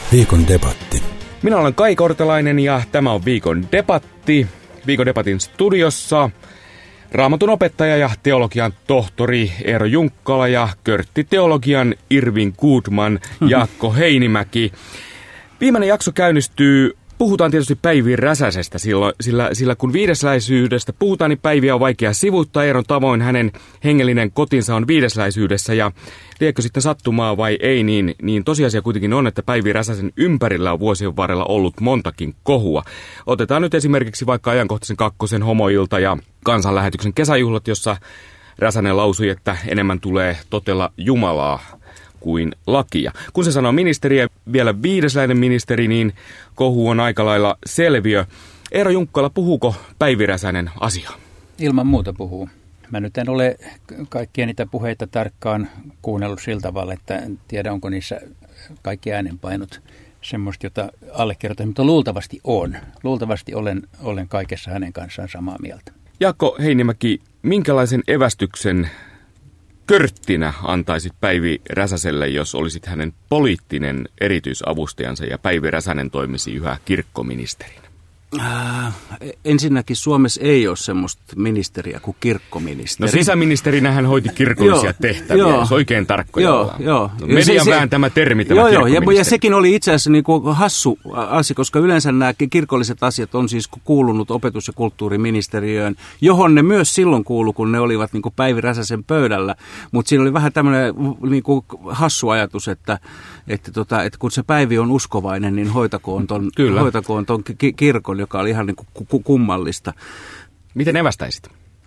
Viikon debatti. Minä olen Kai Kortelainen ja tämä on Viikon debatti. Viikon debatin studiossa Raamatun opettaja ja teologian tohtori Eero Junkkala ja körttiteologian Irvin Goodman Jaakko Heinimäki. Viimeinen jakso käynnistyy. Puhutaan tietysti Päivi Räsäsestä, sillä kun viidesläisyydestä puhutaan, niin Päiviä on vaikea sivuuttaa. Eeron tavoin hänen hengellinen kotinsa on viidesläisyydessä, ja liekö sitten sattumaa vai ei, niin tosiasia kuitenkin on, että Päivi Räsäsen ympärillä on vuosien varrella ollut montakin kohua. Otetaan nyt esimerkiksi vaikka ajankohtaisen kakkosen homoilta ja kansanlähetyksen kesäjuhlat, jossa Räsänen lausui, että enemmän tulee totella Jumalaa kuin lakia. Kun se sanoo ministeriä, vielä viidesläinen ministeri, niin kohu on aika lailla selviö. Eero Junkkala, puhuuko Päivi Räsänen asiaa? Ilman muuta puhuu. Mä nyt en ole kaikkia niitä puheita tarkkaan kuunnellut sillä tavalla, että en tiedä, onko niissä kaikki äänenpainot semmoista, jota allekirjoitan, mutta luultavasti on. Luultavasti olen kaikessa hänen kanssaan samaa mieltä. Jaakko Heinimäki, minkälaisen evästyksen körttinä antaisit Päivi Räsäselle, jos olisit hänen poliittinen erityisavustajansa ja Päivi Räsänen toimisi yhä kirkkoministerinä? Ensinnäkin Suomessa ei ole semmoista ministeriä kuin kirkkoministeri. No sisäministerinä hän hoiti kirkollisia tehtäviä, jos oikein tarkkoja ollaan. Median vääntämä termi tämä kirkkoministeri. Ja sekin oli itse asiassa niin kuin hassu asia, koska yleensä nämä kirkolliset asiat on siis kuulunut opetus- ja kulttuuriministeriöön, johon ne myös silloin kuului, kun ne olivat niin kuin Päivi Räsäsen pöydällä. Mutta siinä oli vähän tämmöinen niin kuin hassu ajatus, että kun se Päivi on uskovainen, niin hoitakoon ton kirkon, joka oli ihan niin kuin kummallista. Miten evästäisit?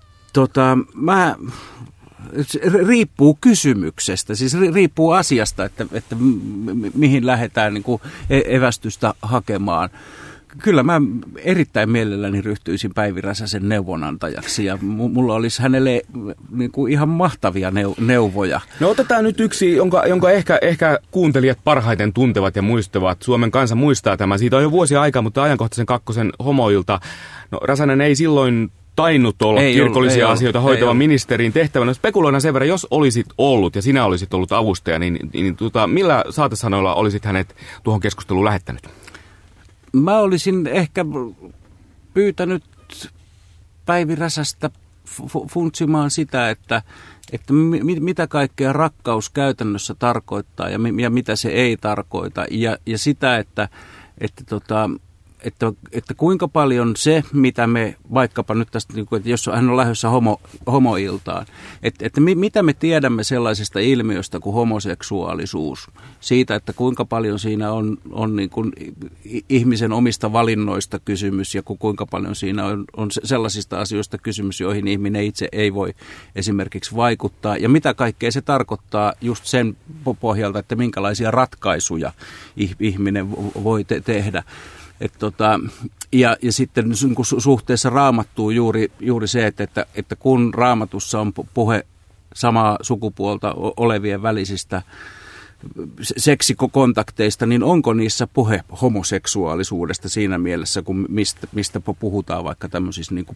Riippuu kysymyksestä, siis riippuu asiasta, että mihin lähdetään niin kuin evästystä hakemaan. Kyllä mä erittäin mielelläni ryhtyisin Päivi Räsäsen neuvonantajaksi ja mulla olisi hänelle niin kuin ihan mahtavia neuvoja. No otetaan nyt yksi, jonka ehkä kuuntelijat parhaiten tuntevat ja muistavat. Suomen kansa muistaa tämän. Siitä on jo vuosia aikaa, mutta ajankohtaisen kakkosen homoilta. No Räsänen ei silloin tainnut olla kirkollisia asioita hoitavan ministerin tehtävänä. Spekuloidaan sen verran, jos olisit ollut ja sinä olisit ollut avustaja, niin millä saatesanoilla olisit hänet tuohon keskusteluun lähettänyt? Mä olisin ehkä pyytänyt Päivi Räsästä funtsimaan sitä, että mitä kaikkea rakkaus käytännössä tarkoittaa ja mitä se ei tarkoita. Ja sitä, että kuinka paljon se, mitä me vaikkapa nyt tästä, että jos hän on lähdössä homoiltaan, että mitä me tiedämme sellaisesta ilmiöstä kuin homoseksuaalisuus, siitä, että kuinka paljon siinä on niin kuin ihmisen omista valinnoista kysymys ja kuinka paljon siinä on sellaisista asioista kysymys, joihin ihminen itse ei voi esimerkiksi vaikuttaa ja mitä kaikkea se tarkoittaa just sen pohjalta, että minkälaisia ratkaisuja ihminen voi tehdä. Ja sitten suhteessa Raamattuun juuri se, että kun Raamatussa on puhe samaa sukupuolta olevien välisistä seksikontakteista, niin onko niissä puhe homoseksuaalisuudesta siinä mielessä, kun mistä puhutaan vaikka tämmöisissä niin kuin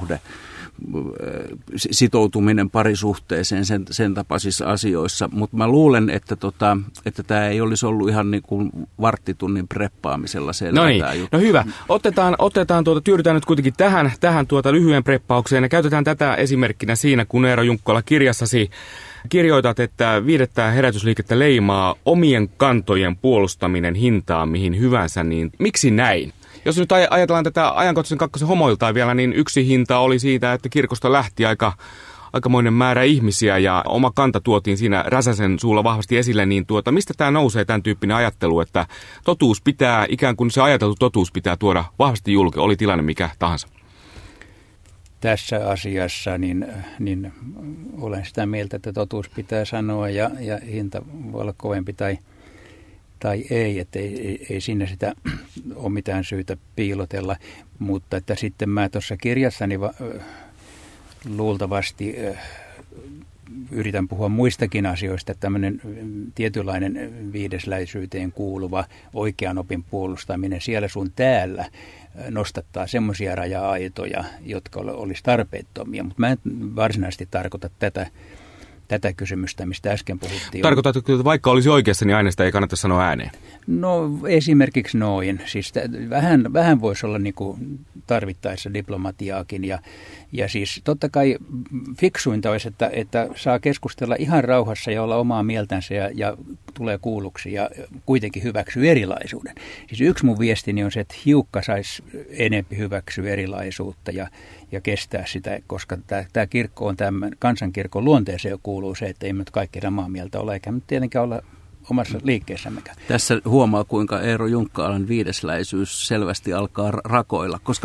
sitoutuminen parisuhteeseen, sen tapaisissa asioissa. Mutta mä luulen, että tämä ei olisi ollut ihan niin kuin varttitunnin preppaamisella selvä. No hyvä. Tyydytään nyt kuitenkin tähän lyhyen preppaukseen ja käytetään tätä esimerkkinä siinä, kun Eero Junkkala kirjassasi kirjoitat, että viidettä herätysliikettä leimaa omien kantojen puolustaminen hintaan mihin hyvänsä, niin miksi näin? Jos nyt ajatellaan tätä ajankohtaisen kakkosen homoiltaan vielä, niin yksi hinta oli siitä, että kirkosta lähti aikamoinen määrä ihmisiä ja oma kanta tuotiin siinä Räsäsen suulla vahvasti esille, niin mistä tämä nousee tämän tyyppinen ajattelu, että totuus pitää, ikään kuin se ajateltu totuus pitää tuoda vahvasti julki, oli tilanne mikä tahansa? Tässä asiassa niin olen sitä mieltä, että totuus pitää sanoa ja hinta voi olla kovempi tai ei, että ei siinä sitä ole mitään syytä piilotella, mutta että sitten mä tuossa kirjassani luultavasti yritän puhua muistakin asioista, tämmöinen tietynlainen viidesläisyyteen kuuluva oikean opin puolustaminen siellä sun täällä nostattaa semmoisia raja-aitoja, jotka olisi tarpeettomia, mutta mä en varsinaisesti tarkoita tätä kysymystä, mistä äsken puhuttiin. Tarkoitatko, että vaikka olisi oikeassa, niin aina sitä ei kannata sanoa ääneen? No esimerkiksi noin. Siis vähän voisi olla niin kuin tarvittaessa diplomatiaakin. Ja siis totta kai fiksuinta olisi, että saa keskustella ihan rauhassa ja olla omaa mieltänsä ja tulee kuulluksi ja kuitenkin hyväksyy erilaisuuden. Siis yksi mun viestini on se, että hiukka saisi enempi hyväksyä erilaisuutta ja kestää sitä, koska tämä kirkko on tämän kansankirkon luonteeseen jo kuuluu se, että ei me kaikki samaa mieltä ole, eikä me tietenkään olla omassa liikkeessämmekään. Tässä huomaa, kuinka Eero Junkkalan viidesläisyys selvästi alkaa rakoilla, koska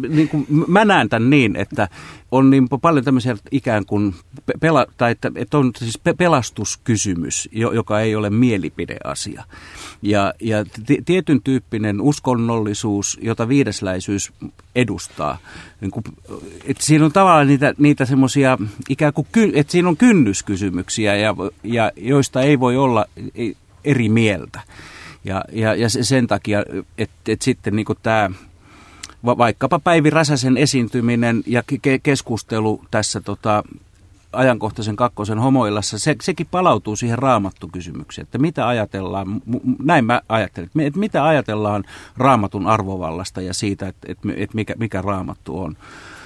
mä näen tämän niin, että on niin paljon tämmöisiä ikään kuin että on siis pelastuskysymys, joka ei ole mielipideasia. Ja tietyn tyyppinen uskonnollisuus, jota viidesläisyys edustaa, niin kuin, että siinä on tavallaan niitä semmoisia ikään kuin, että siinä on kynnyskysymyksiä, ja joista ei voi olla eri mieltä. Ja sen takia, että sitten niin kuin tämä vaikkapa Päivi Räsäsen esiintyminen ja keskustelu tässä ajankohtaisen kakkosen homoillassa, sekin palautuu siihen raamattukysymykseen, että mitä ajatellaan, näin mä ajattelen, että mitä ajatellaan raamatun arvovallasta ja siitä, että mikä raamattu on.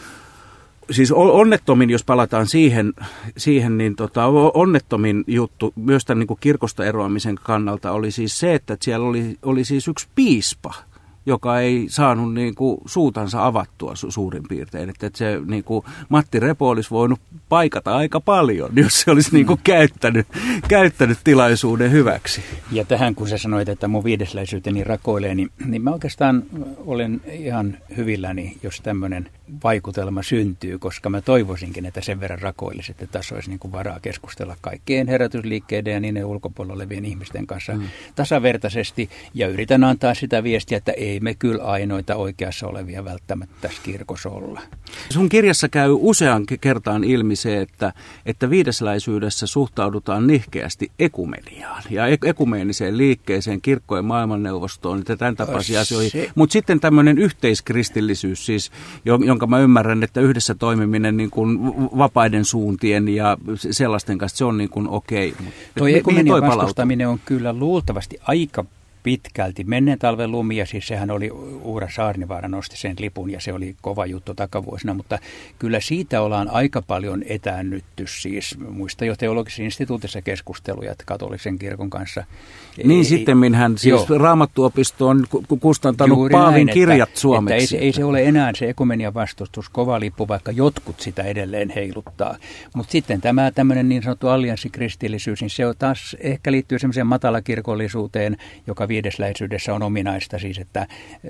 Siis onnettomin, jos palataan siihen niin onnettomin juttu myös tämän niin kuin kirkosta eroamisen kannalta oli siis se, että siellä oli siis yksi piispa, joka ei saanut niin kuin suutansa avattua suurin piirtein. Että se niin kuin Matti Repo olisi voinut paikata aika paljon, jos se olisi niin kuin käyttänyt tilaisuuden hyväksi. Ja tähän, kun sä sanoit, että mun viidesläisyyteni rakoilee, niin mä oikeastaan olen ihan hyvilläni, jos tämmöinen vaikutelma syntyy, koska mä toivoisinkin, että sen verran rakoilisi, että tässä olisi niin kuin varaa keskustella kaikkien herätysliikkeiden ja niiden ulkopuolella olevien ihmisten kanssa tasavertaisesti, ja yritän antaa sitä viestiä, että ei me kyllä ainoita oikeassa olevia välttämättä tässä kirkossa olla. Sun kirjassa käy usean kertaan ilmi se, että viidesläisyydessä suhtaudutaan nihkeästi ekumeniaan ja ekumeeniseen liikkeeseen, kirkkojen maailmanneuvostoon ja tämän tapaisia asioihin. Mutta sitten tämmöinen yhteiskristillisyys, siis, jonka mä ymmärrän, että yhdessä toimiminen niin kuin vapaiden suuntien ja sellaisten kanssa, se on niin kuin okei. Toi ekumenian vastustaminen on kyllä luultavasti aika pitkälti. Menneen talven lumia, siis sehän oli Uura Saarnivaara nosti sen lipun ja se oli kova juttu takavuosina, mutta kyllä siitä ollaan aika paljon etäännytty siis. Muista jo teologisessa instituutissa keskusteluja katolisen kirkon kanssa. Niin sittemmin hän siis Raamattuopisto on kustantanut juuri Paavin näin, kirjat suomeksi. Ei se ole enää se ekumenian vastustus kova lippu, vaikka jotkut sitä edelleen heiluttaa. Mutta sitten tämä tämmöinen niin sanottu allianssikristillisyys, niin se on taas ehkä liittyy semmoiseen matalakirkollisuuteen, joka viidesläisyydessä on ominaista, siis että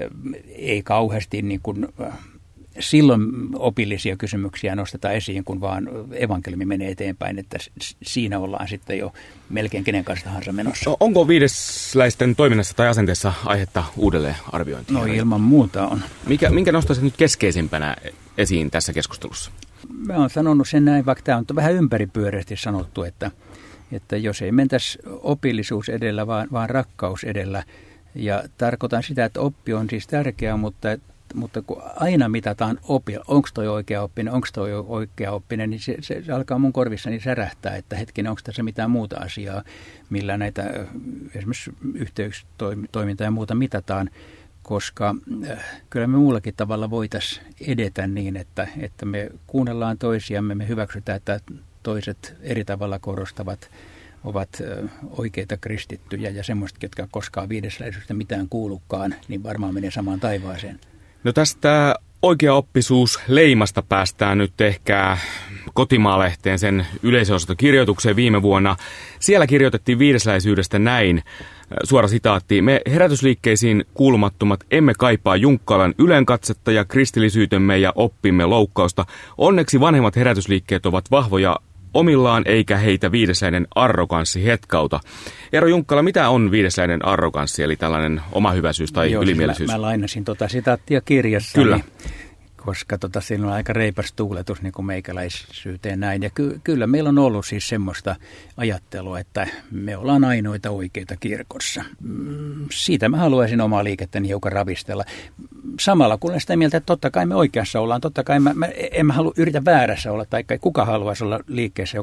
ei kauheasti niin kuin silloin opillisia kysymyksiä nosteta esiin, kun vaan evankeliumi menee eteenpäin, että siinä ollaan sitten jo melkein kenen kanssa tahansa menossa. Onko viidesläisten toiminnassa tai asenteessa aihetta uudelleen arviointiin? No ilman muuta on. Minkä nostaisit nyt keskeisimpänä esiin tässä keskustelussa? Mä oon sanonut sen näin, vaikka tämä on vähän ympäripyöreästi sanottu, että jos ei mentäisi opillisuus edellä, vaan rakkaus edellä. Ja tarkoitan sitä, että oppi on siis tärkeää, mutta kun aina mitataan opilla, onko toi oikea oppinen, niin se alkaa mun korvissani särähtää, että hetkinen, onko tässä mitään muuta asiaa, millä näitä esimerkiksi yhteystoimintaa ja muuta mitataan, koska kyllä me muullakin tavalla voitaisiin edetä niin, että me kuunnellaan toisiamme, me hyväksytään, että toiset eri tavalla korostavat, ovat oikeita kristittyjä ja semmoista, jotka koskaan viidesläisyydestä mitään kuulukaan, niin varmaan menee samaan taivaaseen. No tästä oikeaoppisuus leimasta päästään nyt ehkä Kotimaa-lehteen sen yleisönosastokirjoitukseen viime vuonna. Siellä kirjoitettiin viidesläisyydestä näin, suora sitaatti: "Me herätysliikkeisiin kuulumattomat emme kaipaa Junkkalan ylenkatsetta ja kristillisyytemme ja oppimme loukkausta. Onneksi vanhemmat herätysliikkeet ovat vahvoja omillaan, eikä heitä viidesläinen arroganssi hetkauta." Eero Junkkala, mitä on viidesläinen arroganssi, eli tällainen omahyväisyys tai ylimielisyys? Mä lainasin sitaattia kirjassa. Kyllä. Koska siinä on aika reipas tuuletus niin kuin meikäläisyyteen näin. Ja kyllä meillä on ollut siis semmoista ajattelua, että me ollaan ainoita oikeita kirkossa. Siitä mä haluaisin omaa liikettäni hiukan ravistella. Samalla kun olen sitä mieltä, että totta kai me oikeassa ollaan, totta kai en mä yritä väärässä olla, tai kuka haluaisi olla liikkeessä, joka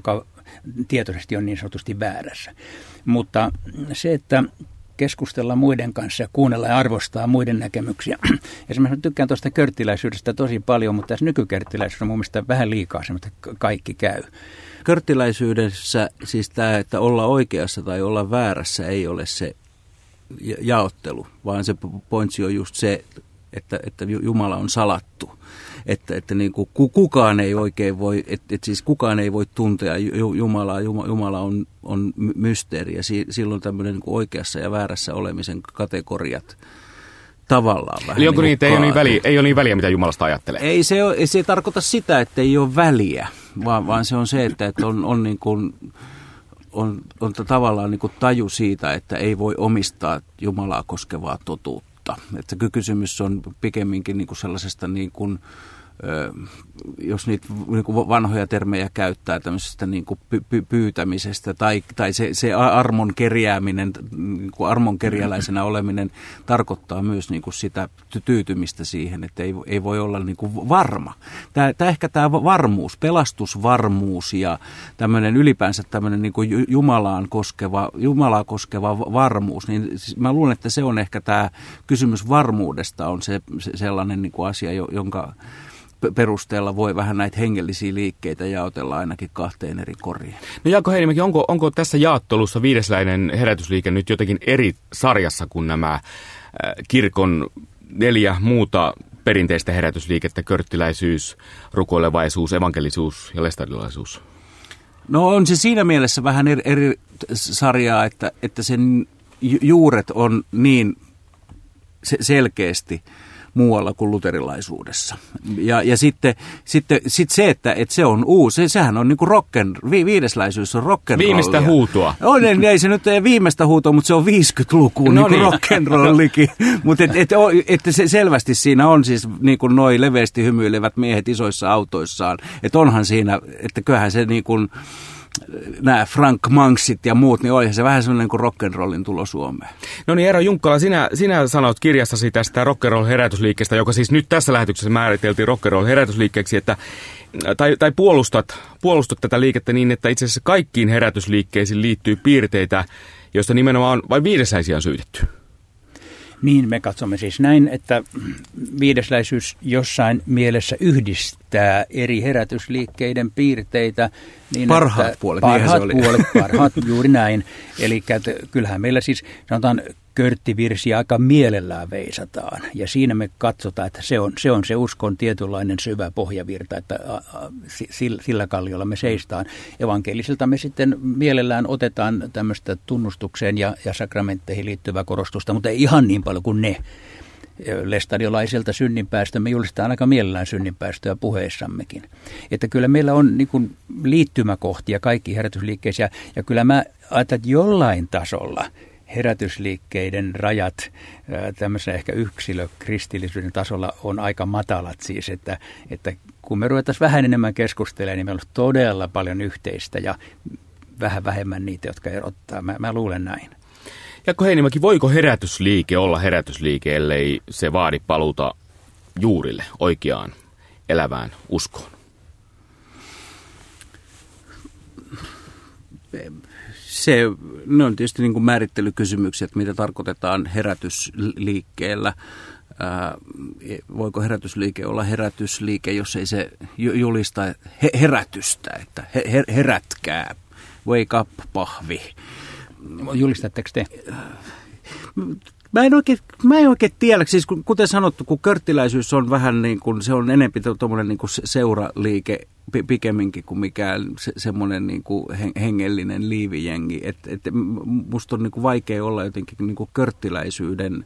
tietoisesti on niin sanotusti väärässä. Mutta se, että keskustella muiden kanssa ja kuunnella ja arvostaa muiden näkemyksiä. Esimerkiksi tykkään tuosta körttiläisyydestä tosi paljon, mutta tässä nykykörttiläisyydessä on mun mielestä vähän liikaa semmoista, että kaikki käy. Körttiläisyydessä siis tämä, että olla oikeassa tai olla väärässä ei ole se jaottelu, vaan se pointsi on just se, että Jumala on salattu. Että niin kuin kukaan ei oikein voi, että siis kukaan ei voi tuntea Jumalaa. Jumala on mysteeri ja silloin tämmöinen niin kuin oikeassa ja väärässä olemisen kategoriat tavallaan vähän. Eli onko niin, että ei ole niin väliä, mitä Jumalasta ajattelee? Ei se tarkoita sitä, että ei ole väliä, vaan se on se, että on niin kuin on tavallaan niin kuin taju siitä, että ei voi omistaa Jumalaa koskevaa totuutta. Että kysymys on pikemminkin niin kuin sellaisesta, niin kuin, jos niitä niin kuin vanhoja termejä käyttää, tämmöisestä niin kuin pyytämisestä tai se armon kerjääminen, niin kuin armon kerjäläisenä oleminen tarkoittaa myös niin kuin sitä tyytymistä siihen, että ei voi olla niin kuin varma. Ehkä tämä varmuus, pelastusvarmuus ja tämmöinen ylipäänsä tämmöinen niin kuin Jumalaa koskeva varmuus, niin mä luulen, että se on ehkä tämä kysymys varmuudesta on se sellainen niin kuin asia, jonka perusteella voi vähän näitä hengellisiä liikkeitä jaotella ainakin kahteen eri koriin. No Jaakko Heinimäki, onko tässä jaottelussa viidesläinen herätysliike nyt jotenkin eri sarjassa kuin nämä kirkon 4 muuta perinteistä herätysliikettä, körttiläisyys, rukoilevaisuus, evankelisuus ja lestadiolaisuus? No on se siinä mielessä vähän eri sarjaa, että sen juuret on niin selkeästi muualla kuin luterilaisuudessa. Ja sitten se, että se on uusi, sehän on niin kuin viidesläisyys on rock'n'rollia. Viimeistä huutoa. Ei se nyt viimeistä huutoa, mutta se on 50-lukuun no niin rock'n'rollikin. Mutta että se selvästi siinä on siis niin kuin noi leveästi hymyilevät miehet isoissa autoissaan. Että onhan siinä, että kyllähän se niin kuin nämä Frank Manksit ja muut, niin olihan se vähän sellainen kuin rock'n'rollin tulo Suomeen. No niin, Eero Junkkala, sinä sanoit kirjassasi tästä rock'n'roll-herätysliikkeestä, joka siis nyt tässä lähetyksessä määriteltiin rock'n'roll-herätysliikkeeksi, että, tai puolustat tätä liikettä niin, että itse asiassa kaikkiin herätysliikkeisiin liittyy piirteitä, joista nimenomaan vain viidesläisiä on syytetty. Niin, me katsomme siis näin, että viidesläisyys jossain mielessä yhdistää eri herätysliikkeiden piirteitä. Niin parhaat puolet, parhaat, juuri näin. Eli kyllähän meillä siis sanotaan körttivirsiä aika mielellään veisataan. Ja siinä me katsotaan, että se on se uskon tietynlainen syvä pohjavirta, että sillä kalliolla me seistaan. Evankelisilta me sitten mielellään otetaan tämmöistä tunnustukseen ja sakramentteihin liittyvää korostusta, mutta ei ihan niin paljon kuin ne. Lestadiolaiselta synninpäästö, me julistetaan aika mielellään synninpäästöä puheissammekin. Että kyllä meillä on niin kuin liittymäkohtia kaikki herätysliikkeisiä, ja kyllä mä ajattelen, että jollain tasolla herätysliikkeiden rajat tämmöisen ehkä yksilökristillisyyden tasolla on aika matalat siis, että kun me ruvettaisiin vähän enemmän keskustelemaan, niin meillä on todella paljon yhteistä ja vähän vähemmän niitä, jotka erottaa. Mä luulen näin. Jaakko Heinimäki, voiko herätysliike olla herätysliike, ellei se vaadi paluuta juurille, oikeaan, elävään uskoon? Ne on tietysti niin kuin määrittelykysymykset, mitä tarkoitetaan herätysliikkeellä. Voiko herätysliike olla herätysliike, jos ei se julista herätystä, että herätkää, wake up, pahvi. Julistatteko te? Mä en oikein tiedä, siis kuten sanottu, kun körttiläisyys on vähän niin kuin, se on enemmän tuommoinen niin kuin seuraliike pikemminkin kuin mikään semmoinen niin kuin hengellinen liivijengi. Että musta on niin kuin vaikea olla jotenkin niin kuin körttiläisyyden,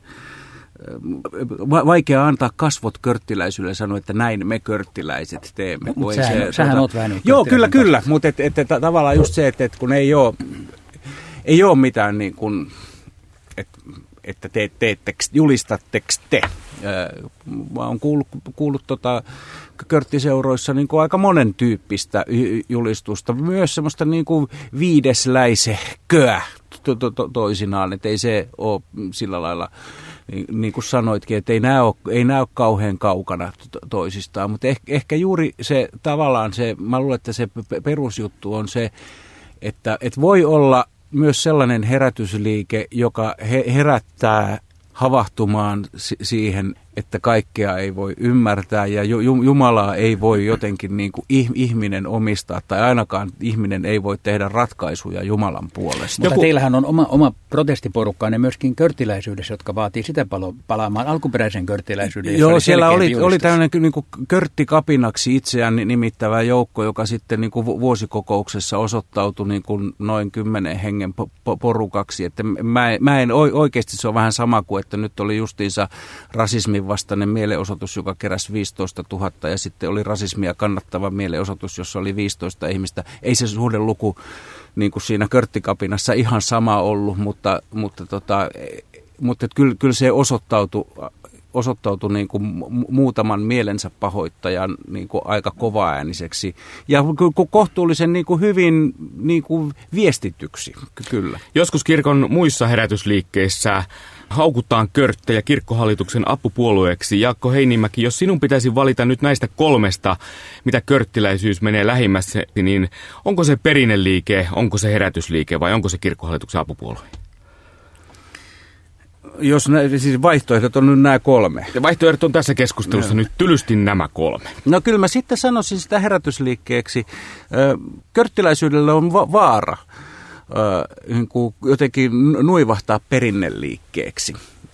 vaikea antaa kasvot körttiläisyydelle ja sanoa, että näin me körttiläiset teemme. Sähän oot vähän. Joo, kyllä, mutta tavallaan just se, että kun ei ole mitään niin kuin, että julistatteko te. Mä oon kuullut körttiseuroissa niin kuin aika monen tyyppistä julistusta. Myös semmoista niin kuin viidesläisehköä toisinaan, että ei se ole sillä lailla, niin kuin sanoitkin, että ei nämä ole kauhean kaukana toisistaan. Mutta ehkä juuri se tavallaan se, mä luulen, että se perusjuttu on se, että voi olla myös sellainen herätysliike, joka herättää havahtumaan siihen, että kaikkea ei voi ymmärtää ja Jumalaa ei voi jotenkin niin kuin ihminen omistaa tai ainakaan ihminen ei voi tehdä ratkaisuja Jumalan puolesta. Mutta teillähän on oma protestiporukkaanne myöskin körttiläisyydessä, jotka vaatii sitä palaamaan alkuperäisen körttiläisyyden. Joo, siellä oli tämmöinen niin kuin körttikapinaksi itseään nimittävä joukko, joka sitten niin kuin vuosikokouksessa osoittautui niin kuin noin 10 hengen porukaksi. Että mä en oikeasti, se on vähän sama kuin, että nyt oli justiinsa rasismin vastainen mielenosoitus, joka keräsi 15 000 ja sitten oli rasismia kannattava mielenosoitus, jossa oli 15 ihmista. Ei se suhdeluku niin kuin siinä körttikapinassa ihan sama ollut, mutta kyllä se osoittautui niin kuin muutaman mielensä pahoittajan niin kuin aika kovaääniseksi ja kohtuullisen niin kuin hyvin niin kuin viestityksi, kyllä. Joskus kirkon muissa herätysliikkeissä haukutaan körttejä kirkkohallituksen apupuolueeksi. Jaakko Heinimäki, jos sinun pitäisi valita nyt näistä 3, mitä körttiläisyys menee lähimmässä, niin onko se perinneliike, onko se herätysliike vai onko se kirkkohallituksen apupuolue? Jos siis vaihtoehdot on nyt nämä 3. Ja vaihtoehdot on tässä keskustelussa nyt tylysti nämä 3. No kyllä mä sitten sanoisin sitä herätysliikkeeksi. Körttiläisyydellä on vaara niin kuin jotenkin nuivahtaa perinneliikkeeksi.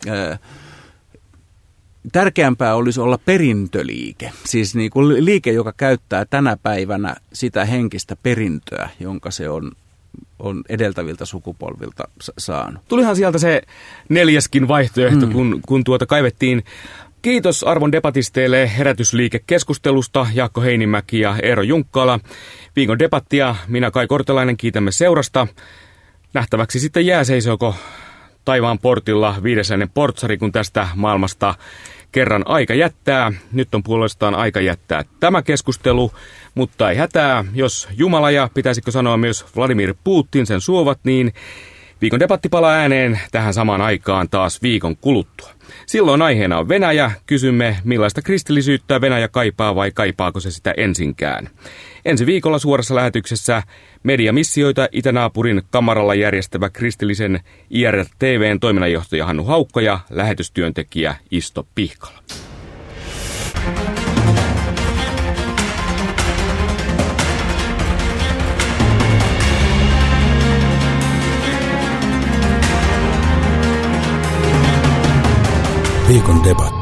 Tärkeämpää olisi olla perintöliike, siis niin kuin liike, joka käyttää tänä päivänä sitä henkistä perintöä, jonka se on edeltäviltä sukupolvilta saanut. Tulihan sieltä se 4. vaihtoehto, kun kaivettiin. Kiitos arvon debatisteille herätysliikekeskustelusta, Jaakko Heinimäki ja Eero Junkkala. Viikon debattia, minä Kai Kortelainen, kiitämme seurasta. Nähtäväksi sitten jää seisooko taivaan portilla 5. portsari, kun tästä maailmasta kerran aika jättää. Nyt on puolestaan aika jättää tämä keskustelu, mutta ei hätää. Jos Jumala ja pitäisikö sanoa myös Vladimir Putin sen suovat, niin viikon debatti palaa ääneen tähän samaan aikaan taas viikon kuluttua. Silloin aiheena on Venäjä. Kysymme, millaista kristillisyyttä Venäjä kaipaa vai kaipaako se sitä ensinkään. Ensi viikolla suorassa lähetyksessä mediamissioita itänaapurin kamaralla järjestävä kristillisen IRTV:n toiminnanjohtaja Hannu Haukka ja lähetystyöntekijä Isto Pihkala. Viikon debatti.